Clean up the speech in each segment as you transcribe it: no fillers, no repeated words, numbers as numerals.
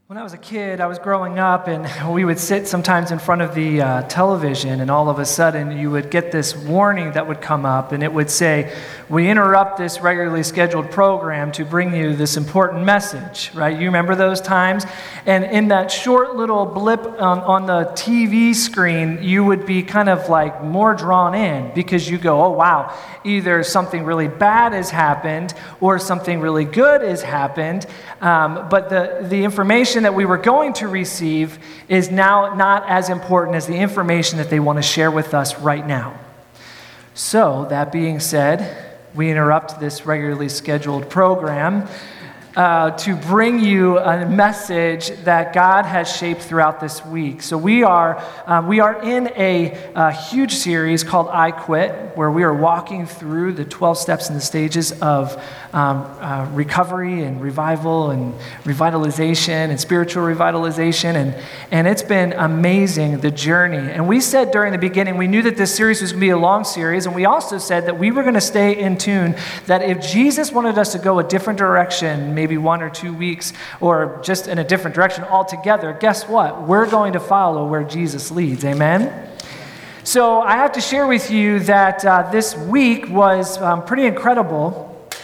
When I was a kid, I was growing up, and we would sit sometimes in front of the television, and all of a sudden you would get this warning that would come up, and it would say, "We interrupt this regularly scheduled program to bring you this important message," right? You remember those times? And in that short little blip on the TV screen, you would be kind of like more drawn in because you go, oh, wow, either something really bad has happened or something really good has happened, but the information that we were going to receive is now not as important as the information that they want to share with us right now. So, that being said, we interrupt this regularly scheduled program to bring you a message that God has shaped throughout this week. So we are in a huge series called I Quit, where we are walking through the 12 steps and the stages of recovery and revival and revitalization and spiritual revitalization. And it's been amazing, the journey. And we said during the beginning, we knew that this series was going to be a long series, and we also said that we were going to stay in tune, that if Jesus wanted us to go a different direction, maybe 1 or 2 weeks, or just in a different direction altogether, guess what? We're going to follow where Jesus leads. Amen? So I have to share with you that this week was pretty incredible.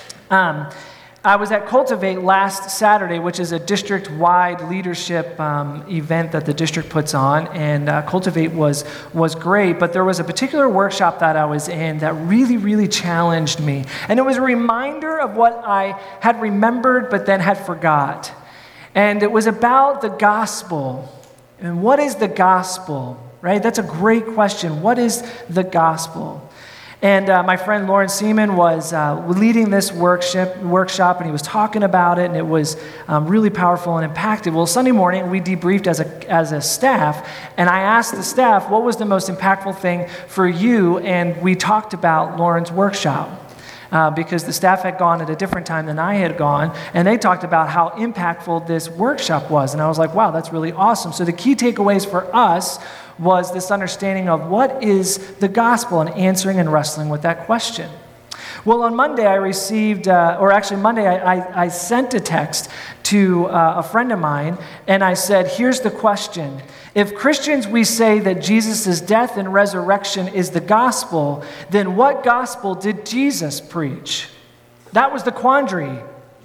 I was at Cultivate last Saturday, which is a district-wide leadership event that the district puts on, and Cultivate was great, but there was a particular workshop that I was in that really, really challenged me, and it was a reminder of what I had remembered but then had forgot, and it was about the gospel. And what is the gospel, right? That's a great question. What is the gospel? And my friend Lauren Seaman was leading this workshop, and he was talking about it, and it was really powerful and impactful. Well, Sunday morning, we debriefed as a staff, and I asked the staff, what was the most impactful thing for you? And we talked about Lauren's workshop. Because the staff had gone at a different time than I had gone, and they talked about how impactful this workshop was. And I was like, wow, that's really awesome. So the key takeaways for us was this understanding of what is the gospel and answering and wrestling with that question. Well, on Monday I received, I sent a text to a friend of mine, and I said, here's the question. If Christians, we say that Jesus' death and resurrection is the gospel, then what gospel did Jesus preach? That was the quandary.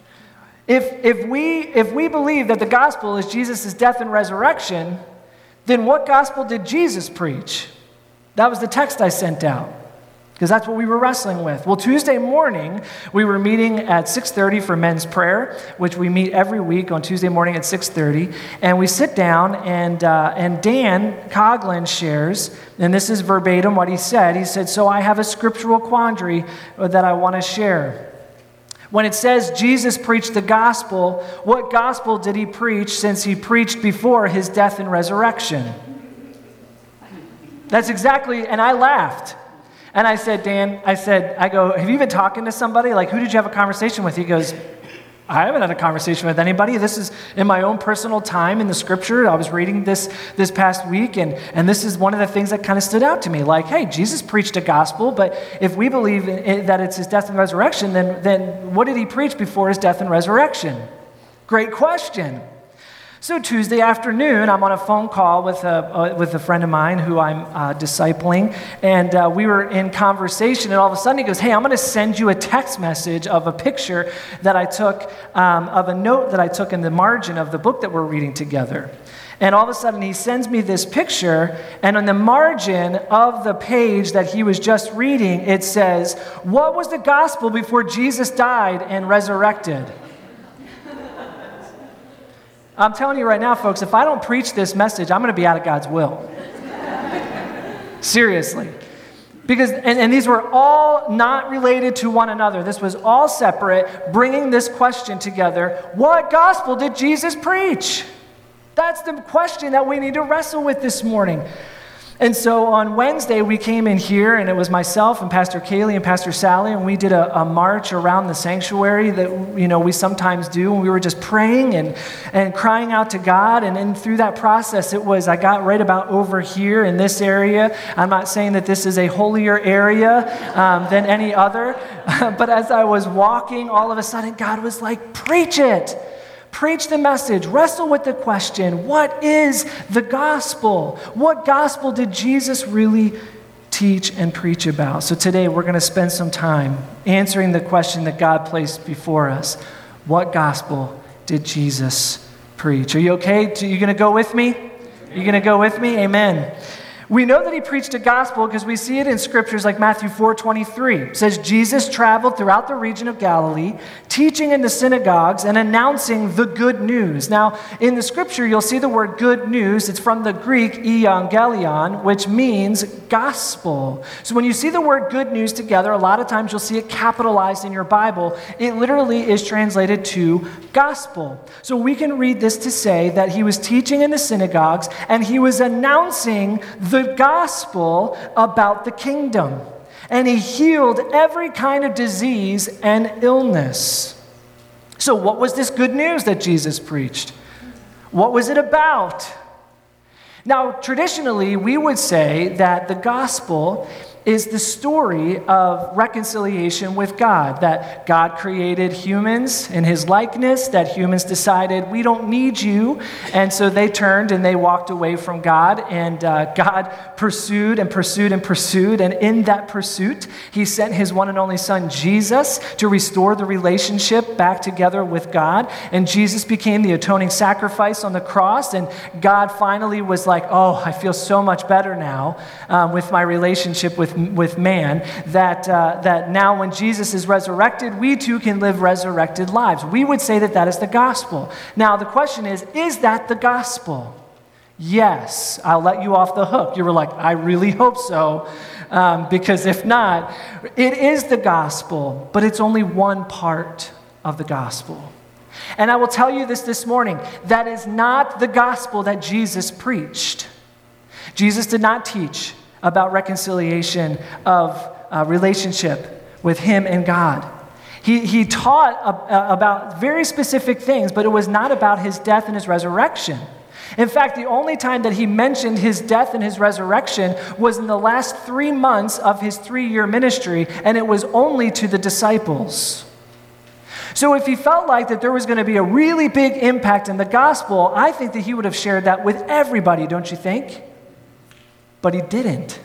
If we believe that the gospel is Jesus' death and resurrection, then what gospel did Jesus preach? That was the text I sent out, because that's what we were wrestling with. Well, Tuesday morning, we were meeting at 6:30 for men's prayer, which we meet every week on Tuesday morning at 6:30. And we sit down, and Dan Coughlin shares, and this is verbatim what he said. He said, so I have a scriptural quandary that I want to share. When it says Jesus preached the gospel, what gospel did he preach since he preached before his death and resurrection? That's exactly, and I laughed. And I said, Dan, I go, have you been talking to somebody? Like, who did you have a conversation with? He goes, I haven't had a conversation with anybody. This is in my own personal time in the scripture. I was reading this past week, and this is one of the things that kind of stood out to me. Like, hey, Jesus preached a gospel, but if we believe that it's his death and resurrection, then what did he preach before his death and resurrection? Great question. So Tuesday afternoon, I'm on a phone call with a friend of mine who I'm discipling, and we were in conversation, and all of a sudden he goes, hey, I'm going to send you a text message of a picture that I took, of a note that I took in the margin of the book that we're reading together. And all of a sudden he sends me this picture, and on the margin of the page that he was just reading, it says, what was the gospel before Jesus died and resurrected? I'm telling you right now, folks, if I don't preach this message, I'm going to be out of God's will. Seriously. Because, and these were all not related to one another. This was all separate, bringing this question together. What gospel did Jesus preach? That's the question that we need to wrestle with this morning. And so on Wednesday, we came in here, and it was myself and Pastor Kaylee and Pastor Sally, and we did a march around the sanctuary that, we sometimes do, and we were just praying and crying out to God, and then through that process, I got right about over here in this area. I'm not saying that this is a holier area than any other, but as I was walking, all of a sudden, God was like, preach it. Preach the message. Wrestle with the question, what is the gospel? What gospel did Jesus really teach and preach about? So today we're going to spend some time answering the question that God placed before us. What gospel did Jesus preach? Are you okay? Are you going to go with me? Are you going to go with me? Amen. We know that he preached a gospel because we see it in scriptures like Matthew 4:23. It says, Jesus traveled throughout the region of Galilee, teaching in the synagogues and announcing the good news. Now, in the scripture, you'll see the word good news. It's from the Greek euangelion, which means gospel. So when you see the word good news together, a lot of times you'll see it capitalized in your Bible. It literally is translated to gospel. So we can read this to say that he was teaching in the synagogues and he was announcing the gospel about the kingdom. And he healed every kind of disease and illness. So what was this good news that Jesus preached? What was it about? Now, traditionally, we would say that the gospel is the story of reconciliation with God, that God created humans in his likeness, that humans decided, we don't need you, and so they turned and they walked away from God, and God pursued and pursued and pursued, and in that pursuit, he sent his one and only son, Jesus, to restore the relationship back together with God, and Jesus became the atoning sacrifice on the cross, and God finally was like, oh, I feel so much better now with my relationship with man, that now when Jesus is resurrected, we too can live resurrected lives. We would say that that is the gospel. Now, the question is that the gospel? Yes. I'll let you off the hook. You were like, I really hope so, because if not, it is the gospel, but it's only one part of the gospel. And I will tell you this morning, that is not the gospel that Jesus preached. Jesus did not teach about reconciliation of relationship with him and God. He taught about very specific things, but it was not about his death and his resurrection. In fact, the only time that he mentioned his death and his resurrection was in the last 3 months of his 3-year ministry, and it was only to the disciples. So if he felt like that there was going to be a really big impact in the gospel, I think that he would have shared that with everybody, don't you think? But he didn't.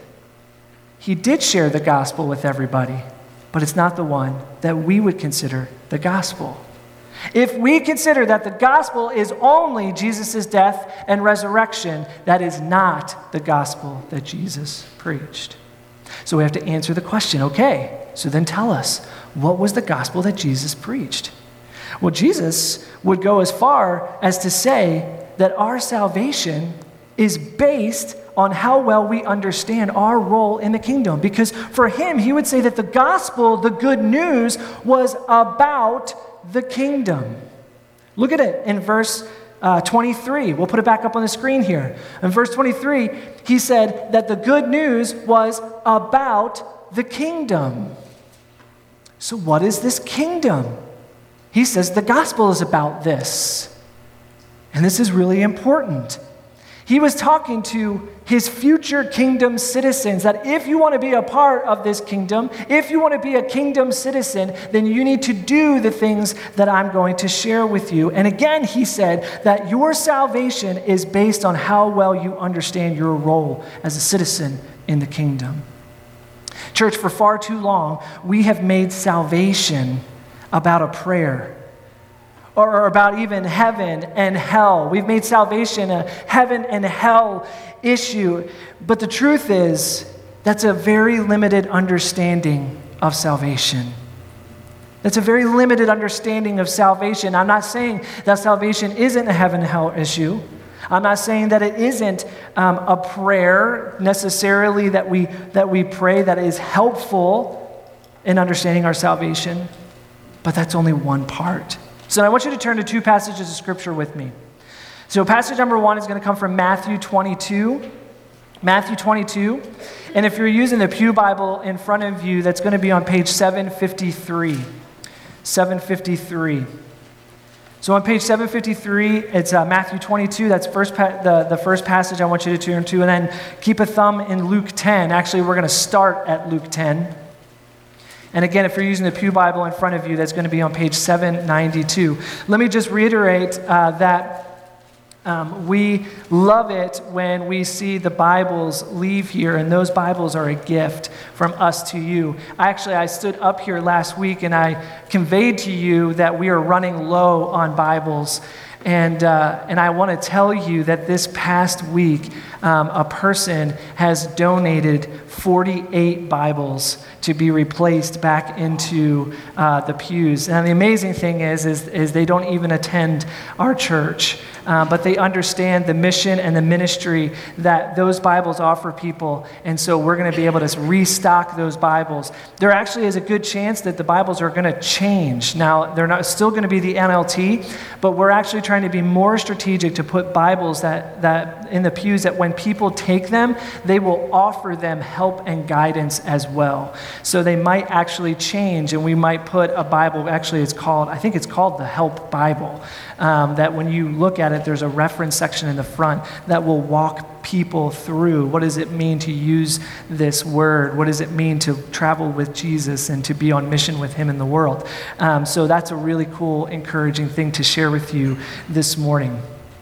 He did share the gospel with everybody, but it's not the one that we would consider the gospel. If we consider that the gospel is only Jesus' death and resurrection, that is not the gospel that Jesus preached. So we have to answer the question, okay, so then tell us, what was the gospel that Jesus preached? Well, Jesus would go as far as to say that our salvation is based on how well we understand our role in the kingdom. Because for him, he would say that the gospel, the good news, was about the kingdom. Look at it in verse 23. We'll put it back up on the screen here. In verse 23, he said that the good news was about the kingdom. So what is this kingdom? He says the gospel is about this. And this is really important. He was talking to his future kingdom citizens that if you want to be a part of this kingdom, if you want to be a kingdom citizen, then you need to do the things that I'm going to share with you. And again, he said that your salvation is based on how well you understand your role as a citizen in the kingdom. Church, for far too long, we have made salvation about a prayer, or about even heaven and hell. We've made salvation a heaven and hell issue. But the truth is, that's a very limited understanding of salvation. That's a very limited understanding of salvation. I'm not saying that salvation isn't a heaven and hell issue. I'm not saying that it isn't a prayer necessarily that we pray that is helpful in understanding our salvation. But that's only one part. So I want you to turn to 2 passages of Scripture with me. So passage number 1 is going to come from Matthew 22. Matthew 22. And if you're using the Pew Bible in front of you, that's going to be on page 753. 753. So on page 753, it's Matthew 22. That's the first passage I want you to turn to. And then keep a thumb in Luke 10. Actually, we're going to start at Luke 10. And again, if you're using the Pew Bible in front of you, that's going to be on page 792. Let me just reiterate that we love it when we see the Bibles leave here, and those Bibles are a gift from us to you. I stood up here last week and I conveyed to you that we are running low on Bibles. And I want to tell you that this past week, a person has donated 48 Bibles to be replaced back into the pews. And the amazing thing is they don't even attend our church, but they understand the mission and the ministry that those Bibles offer people. And so we're going to be able to restock those Bibles. There actually is a good chance that the Bibles are going to change. Now, they're not still going to be the NLT, but we're actually trying to be more strategic to put Bibles that in the pews that when people take them, they will offer them help and guidance as well. So they might actually change, and we might put a Bible, actually I think it's called the Help Bible, that when you look at it, there's a reference section in the front that will walk people through what does it mean to use this word, what does it mean to travel with Jesus and to be on mission with him in the world. So that's a really cool, encouraging thing to share with you this morning.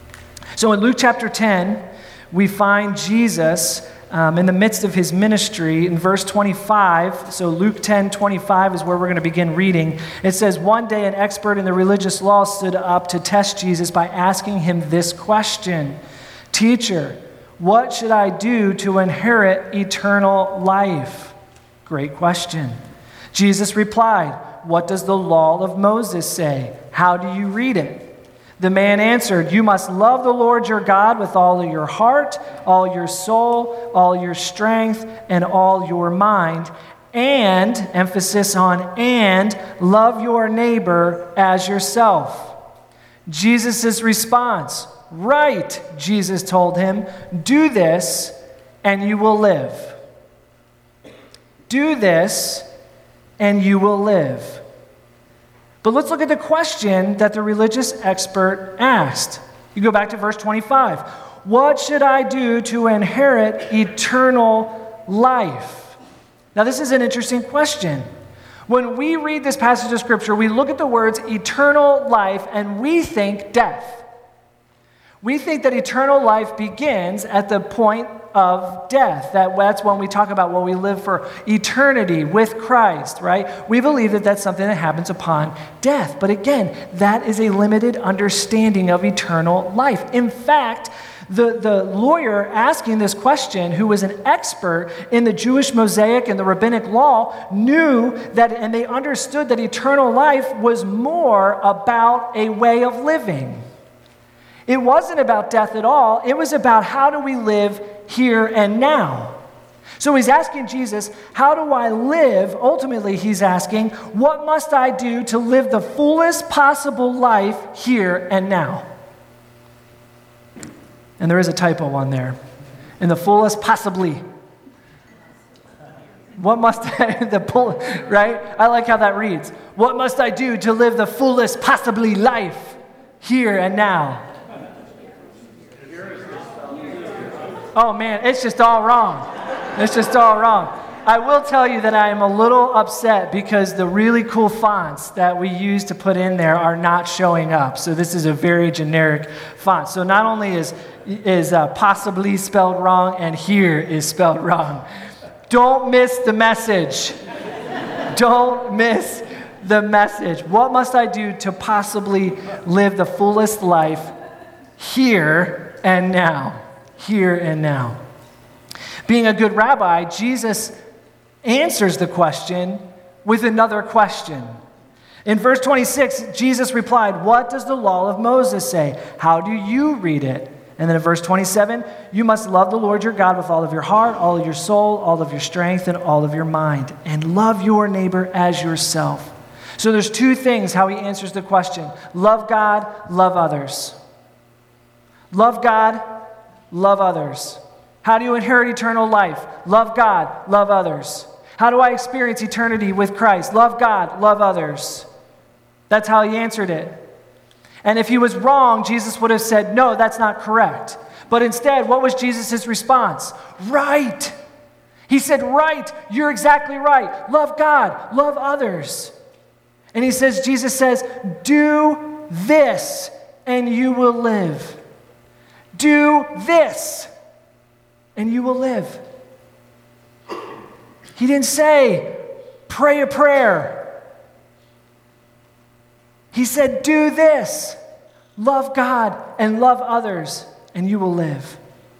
So in Luke chapter 10, we find Jesus in the midst of his ministry in verse 25. So Luke 10:25 is where we're going to begin reading. It says, "One day an expert in the religious law stood up to test Jesus by asking him this question, 'Teacher, what should I do to inherit eternal life?'" Great question. Jesus replied, "What does the law of Moses say? How do you read it?" The man answered, "You must love the Lord your God with all of your heart, all your soul, all your strength, and all your mind, and," emphasis on and, "love your neighbor as yourself." Jesus' response, "Right," Jesus told him, "do this and you will live." Do this and you will live. But let's look at the question that the religious expert asked. You go back to verse 25. What should I do to inherit eternal life? Now, this is an interesting question. When we read this passage of Scripture, we look at the words eternal life and we think death. We think that eternal life begins at the point of death. That's when we talk about, well, we live for eternity with Christ, right? We believe that that's something that happens upon death. But again, that is a limited understanding of eternal life. In fact, the lawyer asking this question, who was an expert in the Jewish Mosaic and the rabbinic law, knew that, and they understood that eternal life was more about a way of living. It wasn't about death at all. It was about how do we live here and now. So he's asking Jesus, how do I live? Ultimately, he's asking, what must I do to live the fullest possible life here and now? And there is a typo on there. In the fullest possibly. What must I, right? I like how that reads. What must I do to live the fullest possibly life here and now? Oh man, it's just all wrong. It's just all wrong. I will tell you that I am a little upset because the really cool fonts that we use to put in there are not showing up. So this is a very generic font. So not only is possibly spelled wrong, and here is spelled wrong. Don't miss the message. Don't miss the message. What must I do to possibly live the fullest life here and now? Here and now. Being a good rabbi, Jesus answers the question with another question. In verse 26, Jesus replied, "What does the law of Moses say? How do you read it?" And then in verse 27, "You must love the Lord your God with all of your heart, all of your soul, all of your strength, and all of your mind, and love your neighbor as yourself." So there's two things how he answers the question. Love God, love others. Love God, love others. How do you inherit eternal life? Love God, love others. How do I experience eternity with Christ? Love God, love others. That's how he answered it. And if he was wrong, Jesus would have said, no, that's not correct. But instead, what was Jesus' response? Right. He said, right, you're exactly right. Love God, love others. And Jesus says, do this and you will live. Do this and you will live. He didn't say, pray a prayer. He said, do this. Love God and love others and you will live.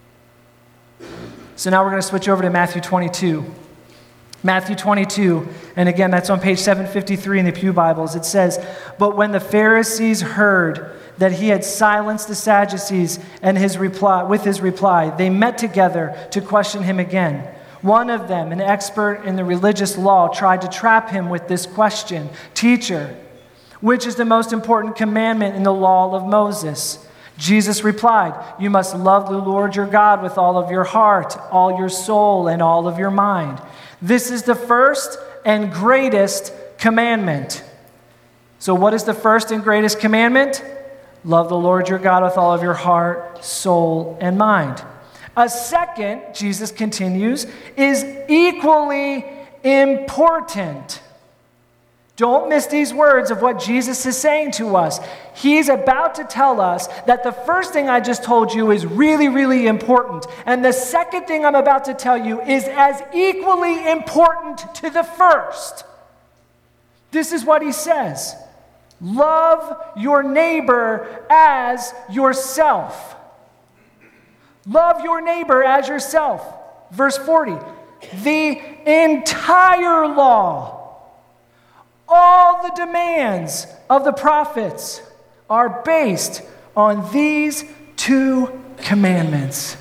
So now we're going to switch over to Matthew 22. Matthew 22, and again, that's on page 753 in the Pew Bibles. It says, but when the Pharisees heard that he had silenced the Sadducees with his reply, they met together to question him again. One of them, an expert in the religious law, tried to trap him with this question, Teacher, which is the most important commandment in the law of Moses? Jesus replied, you must love the Lord your God with all of your heart, all your soul, and all of your mind. This is the first and greatest commandment. So what is the first and greatest commandment? Love the Lord your God with all of your heart, soul, and mind. A second, Jesus continues, is equally important. Don't miss these words of what Jesus is saying to us. He's about to tell us that the first thing I just told you is really, really important. And the second thing I'm about to tell you is as equally important to the first. This is what he says. Love your neighbor as yourself. Love your neighbor as yourself. Verse 40. The entire law, all the demands of the prophets are based on these two commandments.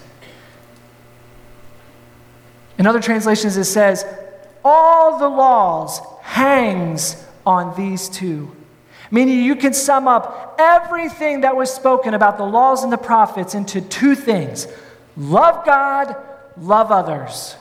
In other translations, it says, all the laws hangs on these two. Meaning you can sum up everything that was spoken about the laws and the prophets into two things. Love God, love others.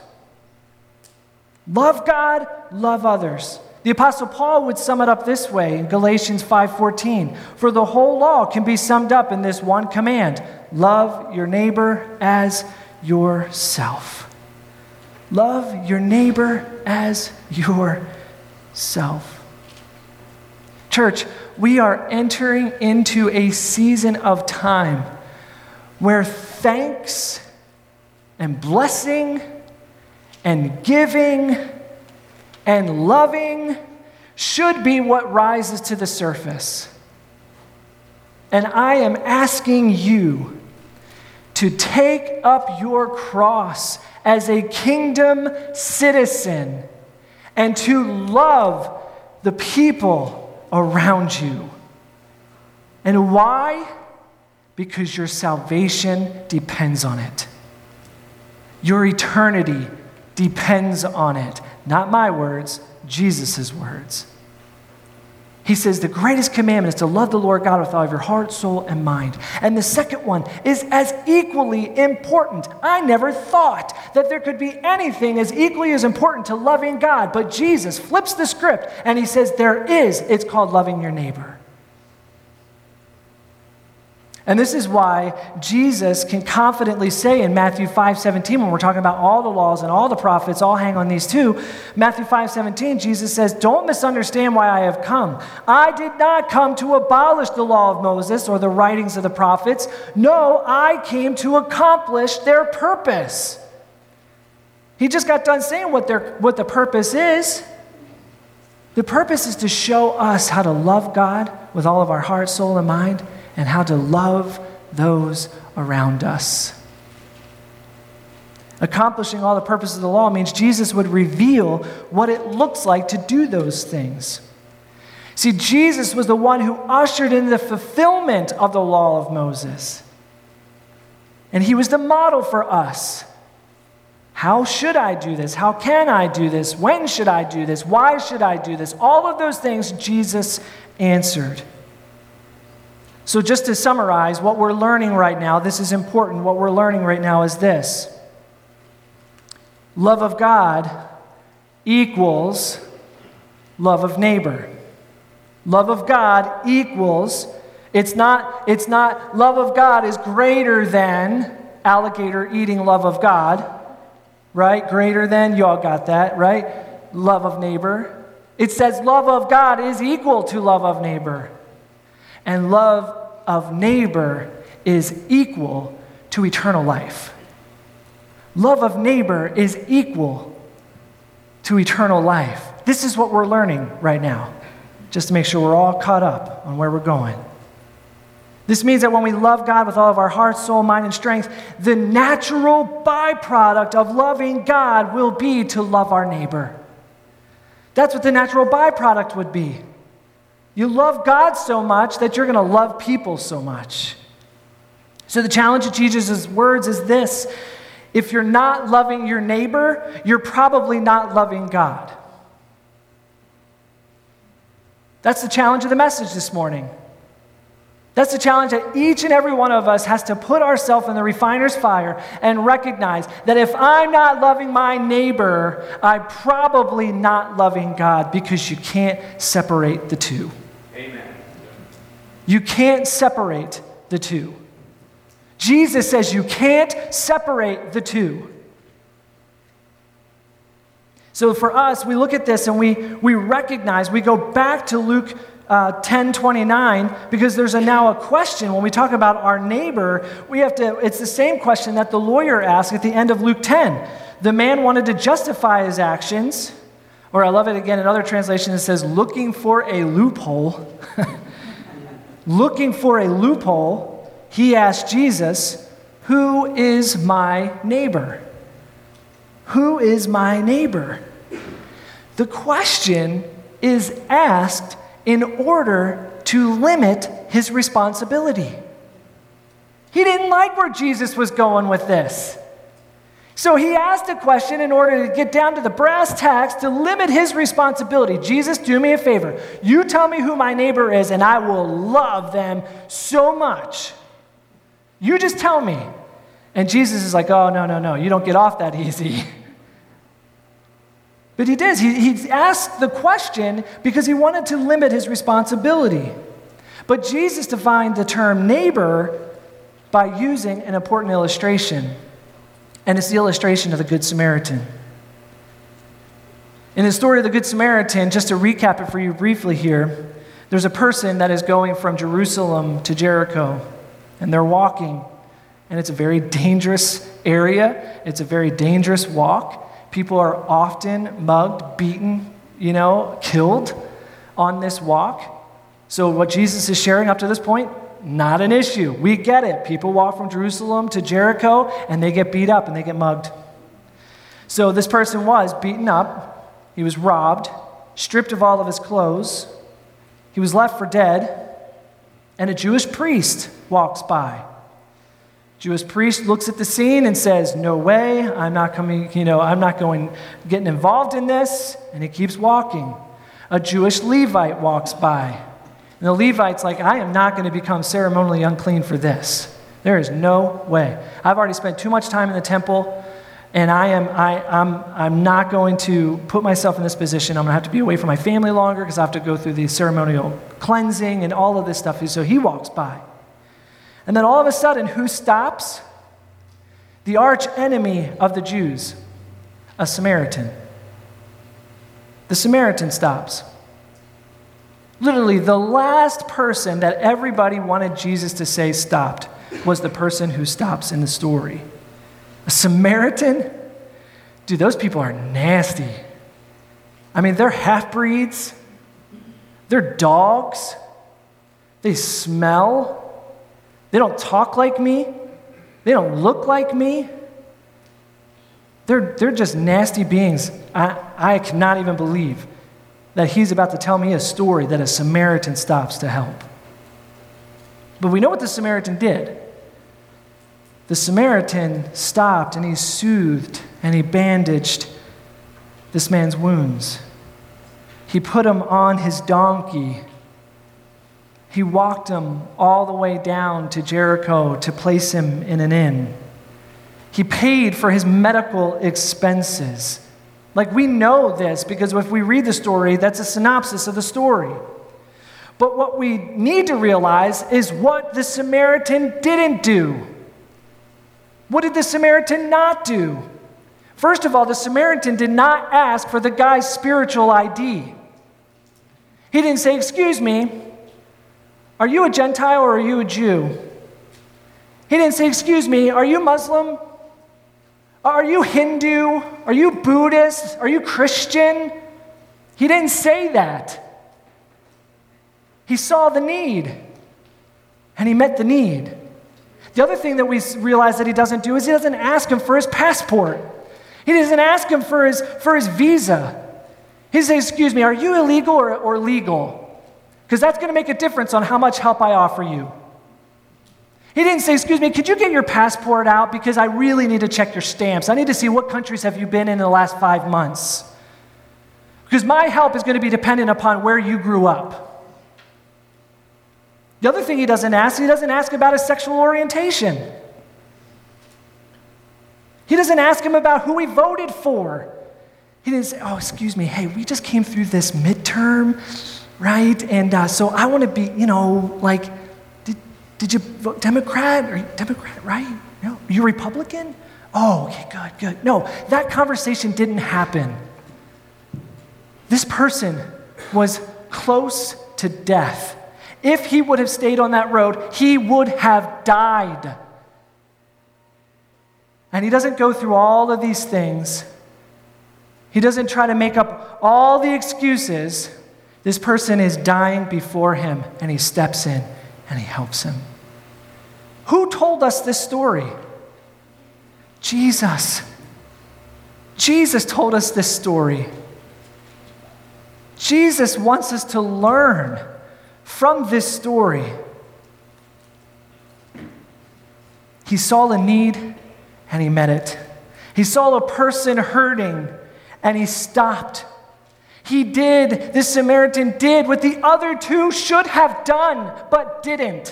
Love God, love others. The Apostle Paul would sum it up this way in Galatians 5:14. For the whole law can be summed up in this one command. Love your neighbor as yourself. Love your neighbor as yourself. Church, we are entering into a season of time where thanks and blessing and giving and loving should be what rises to the surface. And I am asking you to take up your cross as a kingdom citizen and to love the people around you. And why? Because your salvation depends on it. Your eternity depends on it. Not my words, Jesus' words. He says the greatest commandment is to love the Lord God with all of your heart, soul, and mind. And the second one is as equally important. I never thought that there could be anything as equally as important to loving God, but Jesus flips the script and he says there is. It's called loving your neighbor. And this is why Jesus can confidently say in Matthew 5:17, when we're talking about all the laws and all the prophets all hang on these two, Matthew 5:17, Jesus says, don't misunderstand why I have come. I did not come to abolish the law of Moses or the writings of the prophets. No, I came to accomplish their purpose. He just got done saying what the purpose is. The purpose is to show us how to love God with all of our heart, soul, and mind, and how to love those around us. Accomplishing all the purposes of the law means Jesus would reveal what it looks like to do those things. See, Jesus was the one who ushered in the fulfillment of the law of Moses. And he was the model for us. How should I do this? How can I do this? When should I do this? Why should I do this? All of those things Jesus answered. So just to summarize, what we're learning right now, this is important, what we're learning right now is this. Love of God equals love of neighbor. Love of God equals, it's not love of God is greater than alligator eating love of God. right? Greater than, you all got that, right? Love of neighbor. It says love of God is equal to love of neighbor. And love of neighbor is equal to eternal life. Love of neighbor is equal to eternal life. This is what we're learning right now, just to make sure we're all caught up on where we're going. This means that when we love God with all of our heart, soul, mind, and strength, the natural byproduct of loving God will be to love our neighbor. That's what the natural byproduct would be. You love God so much that you're going to love people so much. So the challenge of Jesus' words is this: if you're not loving your neighbor, you're probably not loving God. That's the challenge of the message this morning. That's the challenge that each and every one of us has to put ourselves in the refiner's fire and recognize that if I'm not loving my neighbor, I'm probably not loving God, because you can't separate the two. Amen. You can't separate the two. Jesus says you can't separate the two. So for us, we look at this and we recognize, we go back to Luke 10:29, because there's now a question. When we talk about our neighbor, it's the same question that the lawyer asked at the end of Luke 10. The man wanted to justify his actions, or I love it again, in other translations it says, looking for a loophole. Looking for a loophole, he asked Jesus, who is my neighbor? Who is my neighbor? The question is asked in order to limit his responsibility. He didn't like where Jesus was going with this. So he asked a question in order to get down to the brass tacks to limit his responsibility. Jesus, do me a favor. You tell me who my neighbor is, and I will love them so much. You just tell me. And Jesus is like, oh, no, you don't get off that easy. But he did. He asked the question because he wanted to limit his responsibility. But Jesus defined the term neighbor by using an important illustration. And it's the illustration of the Good Samaritan. In the story of the Good Samaritan, just to recap it for you briefly here, there's a person that is going from Jerusalem to Jericho, and they're walking, and it's a very dangerous area. It's a very dangerous walk. People are often mugged, beaten, killed on this walk. So what Jesus is sharing up to this point, not an issue. We get it. People walk from Jerusalem to Jericho, and they get beat up and they get mugged. So this person was beaten up. He was robbed, stripped of all of his clothes. He was left for dead, and a Jewish priest walks by. Jewish priest looks at the scene and says, no way, I'm not getting involved in this, and he keeps walking. A Jewish Levite walks by, and the Levite's like, I am not going to become ceremonially unclean for this. There is no way. I've already spent too much time in the temple, and I'm not going to put myself in this position. I'm going to have to be away from my family longer because I have to go through the ceremonial cleansing and all of this stuff. So he walks by. And then all of a sudden, who stops? The arch enemy of the Jews, a Samaritan. The Samaritan stops. Literally, the last person that everybody wanted Jesus to say stopped was the person who stops in the story. A Samaritan? Dude, those people are nasty. I mean, they're half-breeds. They're dogs. They smell. They don't talk like me. They don't look like me. They're just nasty beings. I cannot even believe that he's about to tell me a story that a Samaritan stops to help. But we know what the Samaritan did. The Samaritan stopped and he soothed and he bandaged this man's wounds. He put him on his donkey. He walked him all the way down to Jericho to place him in an inn. He paid for his medical expenses. Like, we know this because if we read the story, that's a synopsis of the story. But what we need to realize is what the Samaritan didn't do. What did the Samaritan not do? First of all, the Samaritan did not ask for the guy's spiritual ID. He didn't say, "Excuse me, are you a Gentile or are you a Jew?" He didn't say, "Excuse me, are you Muslim? Are you Hindu? Are you Buddhist? Are you Christian?" He didn't say that. He saw the need, and he met the need. The other thing that we realize that he doesn't do is he doesn't ask him for his passport. He doesn't ask him for his visa. He says, "Excuse me, are you illegal or legal? Because that's going to make a difference on how much help I offer you." He didn't say, "Excuse me, could you get your passport out because I really need to check your stamps. I need to see what countries have you been in the last 5 months. Because my help is going to be dependent upon where you grew up." The other thing he doesn't ask about his sexual orientation. He doesn't ask him about who he voted for. He didn't say, "Oh, excuse me, hey, we just came through this midterm, right? And so I want to be, did you vote Democrat? Are you Democrat, right? No, are you Republican? Oh, okay, good. No, that conversation didn't happen. This person was close to death. If he would have stayed on that road, he would have died. And he doesn't go through all of these things. He doesn't try to make up all the excuses. This person is dying before him, and he steps in and he helps him. Who told us this story? Jesus. Jesus told us this story. Jesus wants us to learn from this story. He saw a need and he met it. He saw a person hurting and he stopped. This Samaritan did what the other two should have done, but didn't.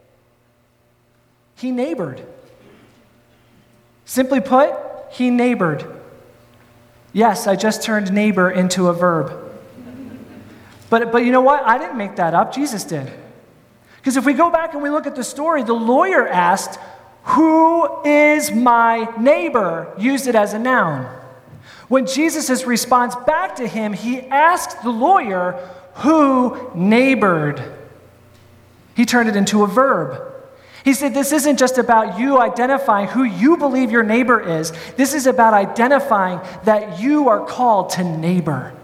He neighbored. Simply put, he neighbored. Yes, I just turned neighbor into a verb. But you know what? I didn't make that up. Jesus did. Because if we go back and we look at the story, the lawyer asked, "Who is my neighbor?" Used it as a noun. When Jesus' response back to him, he asked the lawyer, "Who neighbored?" He turned it into a verb. He said, "This isn't just about you identifying who you believe your neighbor is. This is about identifying that you are called to neighbor.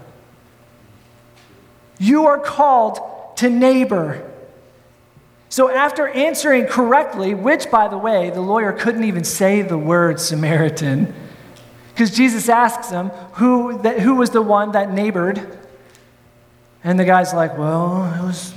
You are called to neighbor." So after answering correctly, which, by the way, the lawyer couldn't even say the word Samaritan, because Jesus asks him who was the one that neighbored. And the guy's like, "Well, it was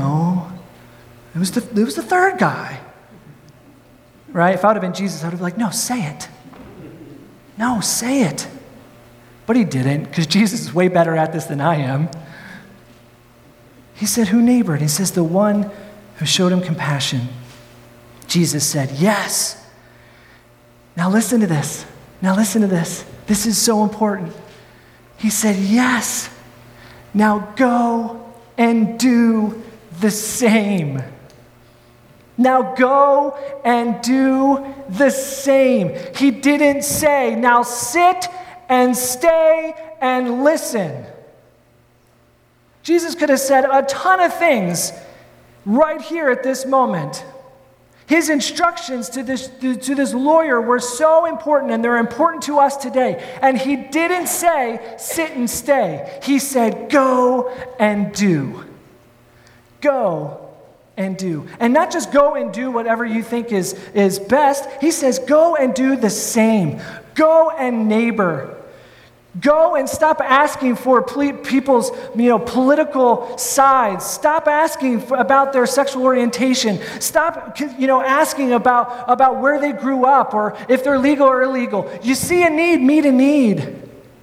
the third guy." Right? If I would have been Jesus, I would have been like, "No, say it. No, say it." But he didn't, because Jesus is way better at this than I am. He said, "Who neighbored?" He says, "The one who showed him compassion." Jesus said, "Yes." Now listen to this. This is so important. He said, "Yes. Now go and do the same." Now go and do the same. He didn't say, "Now sit and stay and listen." Jesus could have said a ton of things right here at this moment. His instructions to this lawyer were so important, and they're important to us today. And he didn't say, "Sit and stay." He said, "Go and do." Go and do. And not just go and do whatever you think is best. He says, go and do the same. Go and neighbor. Go and stop asking for people's political sides. Stop asking about their sexual orientation. Stop asking about where they grew up or if they're legal or illegal. You see a need, meet a need. Amen.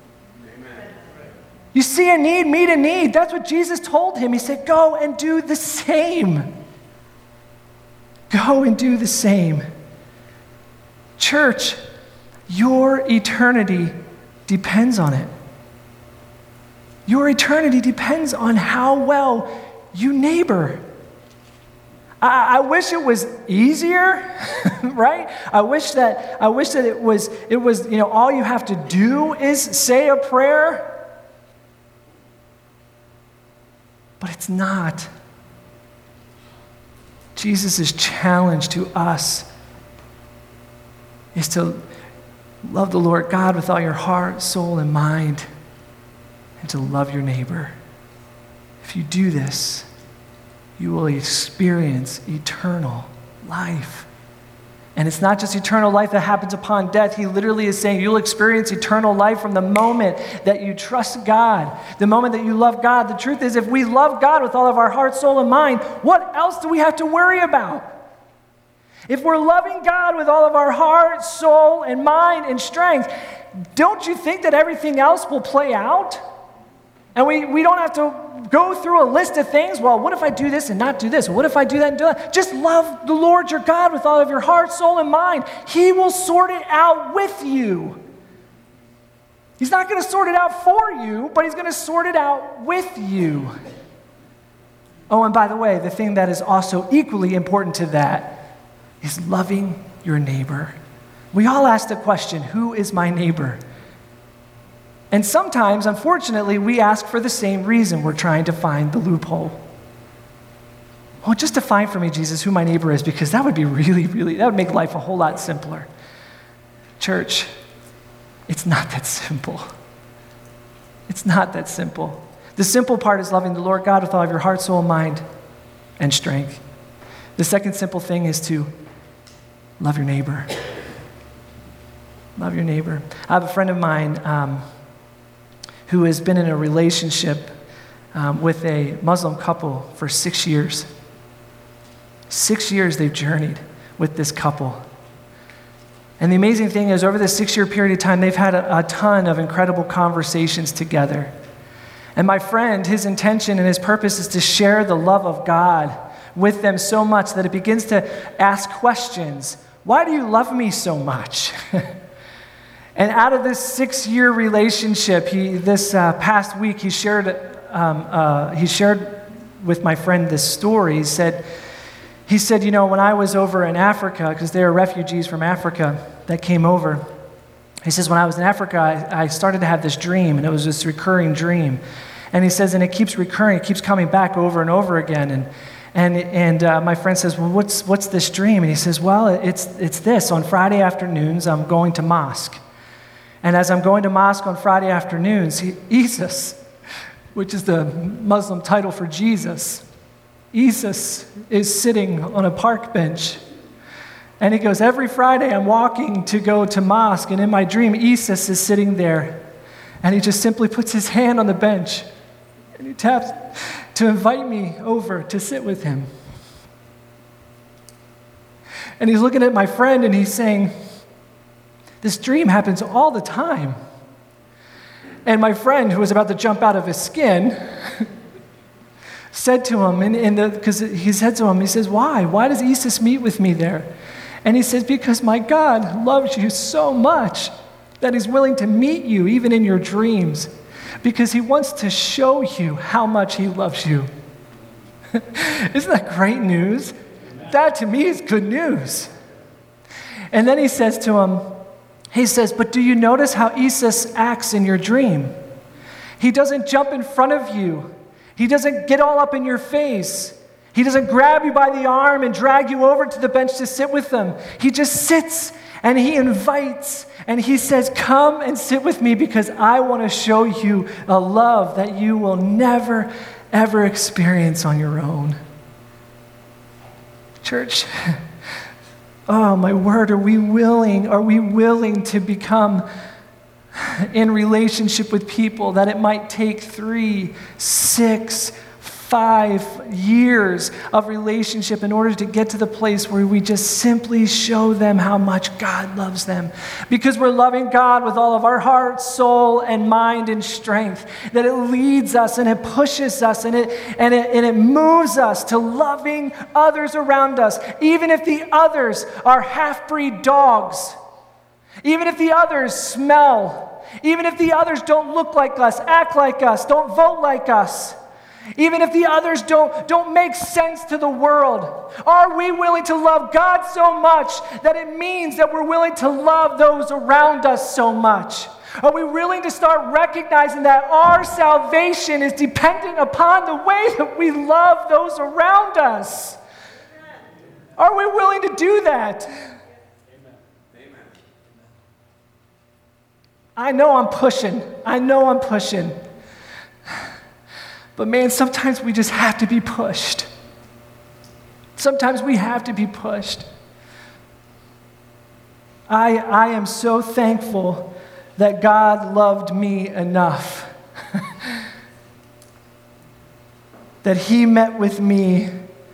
You see a need, meet a need. That's what Jesus told him. He said, go and do the same. Go and do the same. Church, your eternity depends on it. Your eternity depends on how well you neighbor. I wish it was easier, right? I wish that it was, all you have to do is say a prayer. But it's not. Jesus' challenge to us is to love the Lord God with all your heart, soul, and mind, and to love your neighbor. If you do this, you will experience eternal life. And it's not just eternal life that happens upon death. He literally is saying you'll experience eternal life from the moment that you trust God, the moment that you love God. The truth is, if we love God with all of our heart, soul, and mind, what else do we have to worry about? If we're loving God with all of our heart, soul, and mind and strength, don't you think that everything else will play out? And we don't have to go through a list of things. Well, what if I do this and not do this? What if I do that and do that? Just love the Lord your God with all of your heart, soul, and mind. He will sort it out with you. He's not going to sort it out for you, but he's going to sort it out with you. Oh, and by the way, the thing that is also equally important to that is loving your neighbor. We all ask the question, who is my neighbor? And sometimes, unfortunately, we ask for the same reason. We're trying to find the loophole. Well, just define for me, Jesus, who my neighbor is, because that would be that would make life a whole lot simpler. Church, it's not that simple. It's not that simple. The simple part is loving the Lord God with all of your heart, soul, mind, and strength. The second simple thing is to love your neighbor. Love your neighbor. I have a friend of mine who has been in a relationship with a Muslim couple for 6 years. 6 years they've journeyed with this couple. And the amazing thing is, over this 6-year period of time, they've had a ton of incredible conversations together. And my friend, his intention and his purpose is to share the love of God with them so much that it begins to ask questions. Why do you love me so much? And out of this 6-year relationship, this past week, he shared with my friend this story. He said, when I was over in Africa, because they are refugees from Africa that came over, he says, when I was in Africa, I started to have this dream, and it was this recurring dream. And he says, and it keeps recurring, it keeps coming back over and over again. And my friend says, well, what's this dream? And he says, well, it's this. On Friday afternoons, I'm going to mosque. And as I'm going to mosque on Friday afternoons, Isis, which is the Muslim title for Jesus, Isis is sitting on a park bench. And he goes, every Friday I'm walking to go to mosque, and in my dream, Isis is sitting there. And he just simply puts his hand on the bench, and he taps to invite me over to sit with him. And he's looking at my friend, and he's saying, this dream happens all the time. And my friend, who was about to jump out of his skin, said to him, because he said to him, he says, why? Why does Isis meet with me there? And he says, because my God loves you so much that he's willing to meet you even in your dreams, because he wants to show you how much he loves you. Isn't that great news? That to me is good news. And then he says to him, but do you notice how Isis acts in your dream? He doesn't jump in front of you. He doesn't get all up in your face. He doesn't grab you by the arm and drag you over to the bench to sit with him. He just sits and he invites and he says, come and sit with me because I want to show you a love that you will never, ever experience on your own. Church, oh my word, are we willing to become in relationship with people that it might take 3, 6, 5 years of relationship in order to get to the place where we just simply show them how much God loves them. Because we're loving God with all of our heart, soul, and mind and strength, that it leads us and it pushes us and it moves us to loving others around us, even if the others are half-breed dogs, even if the others smell, even if the others don't look like us, act like us, don't vote like us. Even if the others don't make sense to the world, are we willing to love God so much that it means that we're willing to love those around us so much? Are we willing to start recognizing that our salvation is dependent upon the way that we love those around us? Are we willing to do that? I know I'm pushing. But man, sometimes we just have to be pushed. Sometimes we have to be pushed. I am so thankful that God loved me enough that he met with me,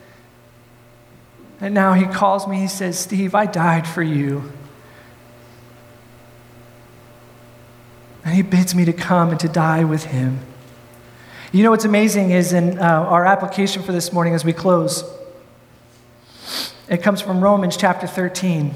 and now he calls me, he says, Steve, I died for you. And he bids me to come and to die with him. You know what's amazing is in our application for this morning as we close, it comes from Romans chapter 13.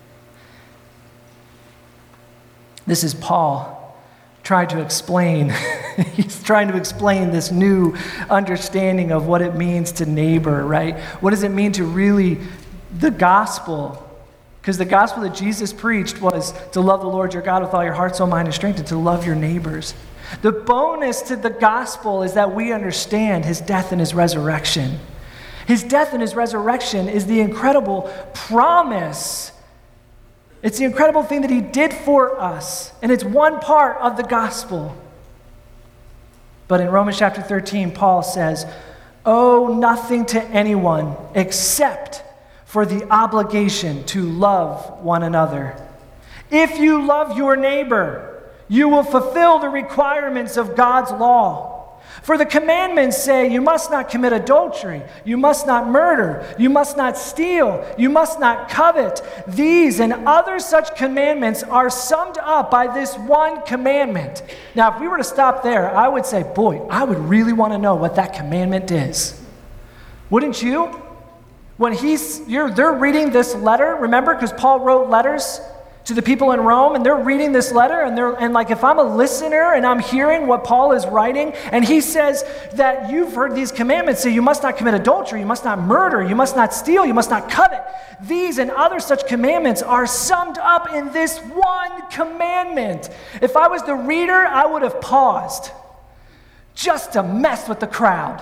This is Paul trying to explain. He's trying to explain this new understanding of what it means to neighbor, right? What does it mean to really, the gospel? Because the gospel that Jesus preached was to love the Lord your God with all your heart, soul, mind, and strength, and to love your neighbors. The bonus to the gospel is that we understand his death and his resurrection. His death and his resurrection is the incredible promise. It's the incredible thing that he did for us, and it's one part of the gospel. But in Romans chapter 13, Paul says, owe nothing to anyone except for the obligation to love one another. If you love your neighbor, you will fulfill the requirements of God's law. For the commandments say you must not commit adultery, you must not murder, you must not steal, you must not covet. These and other such commandments are summed up by this one commandment. Now, if we were to stop there, I would say, boy, I would really want to know what that commandment is. Wouldn't you? When they're reading this letter, remember, because Paul wrote letters to the people in Rome, and they're reading this letter, and like if I'm a listener and I'm hearing what Paul is writing, and he says that you've heard these commandments say you must not commit adultery, you must not murder, you must not steal, you must not covet. These and other such commandments are summed up in this one commandment. If I was the reader, I would have paused just to mess with the crowd.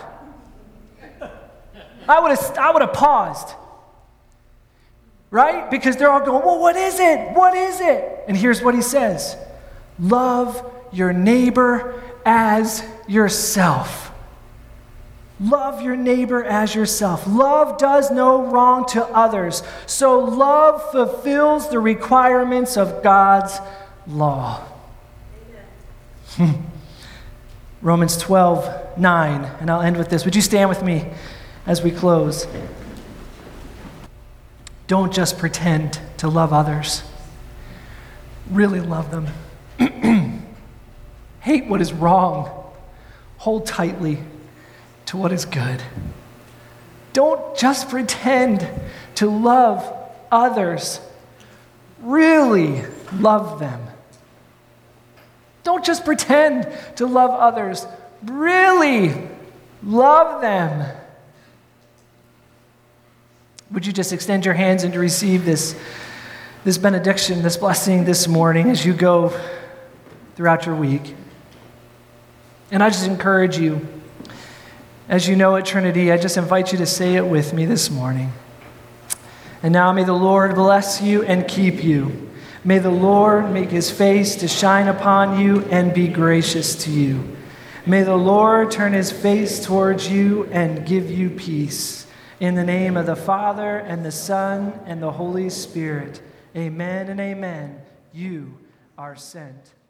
I would have paused. Right? Because they're all going, well, what is it? What is it? And here's what he says. Love your neighbor as yourself. Love your neighbor as yourself. Love does no wrong to others. So love fulfills the requirements of God's law. Romans 12:9, and I'll end with this. Would you stand with me as we close? Don't just pretend to love others. Really love them. Hate what is wrong. Hold tightly to what is good. Don't just pretend to love others. Really love them. Don't just pretend to love others. Really love them. Would you just extend your hands and to receive this benediction, this blessing this morning as you go throughout your week? And I just encourage you, as you know at Trinity, I just invite you to say it with me this morning. And now may the Lord bless you and keep you. May the Lord make his face to shine upon you and be gracious to you. May the Lord turn his face towards you and give you peace. In the name of the Father, and the Son, and the Holy Spirit. Amen and amen. You are sent.